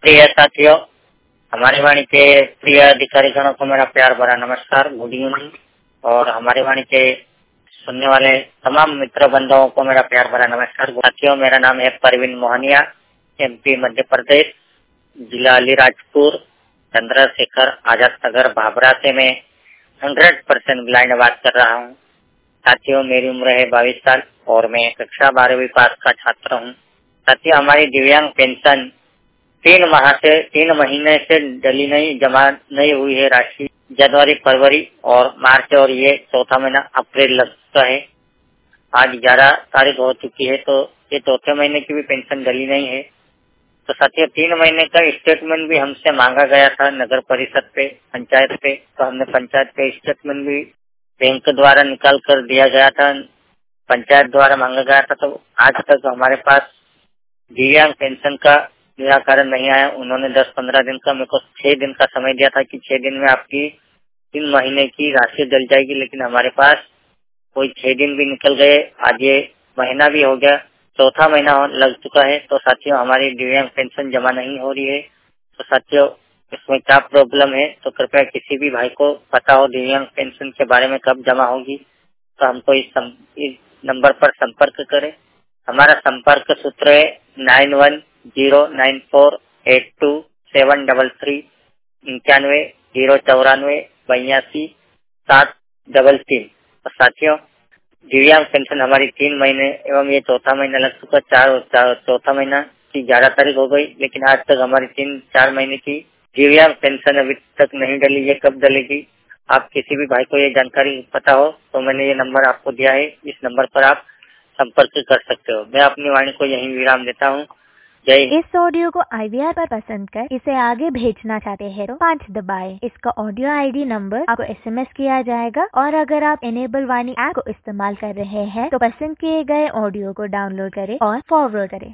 प्रिय साथियों, हमारी वाणी के प्रिय अधिकारी गणों को मेरा प्यार भरा नमस्कार, गुड इवनिंग। और हमारी वाणी के सुनने वाले तमाम मित्र बंधुओं को मेरा प्यार भरा नमस्कार। साथियों, मेरा नाम है परवीन मोहनिया, MP मध्य प्रदेश, जिला अलीराजपुर, चंद्रशेखर आजाद नगर भाभरा से मैं 100% ब्लाइंड बात कर रहा हूँ। साथियों, मेरी उम्र है 22 साल और मैं कक्षा 12वीं पास का छात्र हूँ। साथियों, हमारी दिव्यांग पेंशन 3 महीने से डली नहीं, जमा नहीं हुई है राशि। जनवरी, फरवरी और मार्च और ये चौथा महीना अप्रैल लगता है। आज 11 तारीख हो चुकी है, तो ये चौथे महीने की भी पेंशन डली नहीं है। तो साथियों, 3 महीने का स्टेटमेंट भी हमसे मांगा गया था नगर परिषद पे, पंचायत पे। तो हमने पंचायत पे स्टेटमेंट भी बैंक द्वारा निकाल कर दिया गया था, पंचायत द्वारा मांगा गया था। तो आज तक हमारे पास दिव्यांग पेंशन का निराकरण नहीं आया। उन्होंने 10-15 दिन का, मेरे को 6 दिन का समय दिया था कि 6 दिन में आपकी 3 महीने की राशि डल जाएगी, लेकिन हमारे पास कोई 6 दिन भी निकल गए। आज ये महीना भी हो गया, चौथा महीना लग चुका है। तो साथियों, हमारी दिव्यांग पेंशन जमा नहीं हो रही है। तो साथियों, इसमें क्या प्रॉब्लम है, तो कृपया किसी भी भाई को पता हो दिव्यांग पेंशन के बारे में कब जमा होगी, तो हमको इस नंबर पर संपर्क करें। हमारा संपर्क सूत्र है 9109482733, 910994 82 733। और साथियों, दिव्यांग पेंशन हमारी 3 महीने एवं ये चौथा महीना लग चुका, चौथा महीना की 11 तारीख हो गई, लेकिन आज तक हमारी 3-4 महीने की दिव्यांग पेंशन अभी तक नहीं डली। ये कब डलेगी? आप किसी भी भाई को ये जानकारी पता हो तो मैंने ये नंबर आपको दिया है, इस नंबर पर आप संपर्क कर सकते हो। मैं अपनी वाणी को यहीं विराम देता हूँ। जय हिंद। इस ऑडियो को IVR पर पसंद कर इसे आगे भेजना चाहते हैं तो 5 दबाएं। इसका ऑडियो ID नंबर आपको SMS किया जाएगा। और अगर आप इनेबल वाणी ऐप को इस्तेमाल कर रहे हैं तो पसंद किए गए ऑडियो को डाउनलोड करें और फॉरवर्ड करें।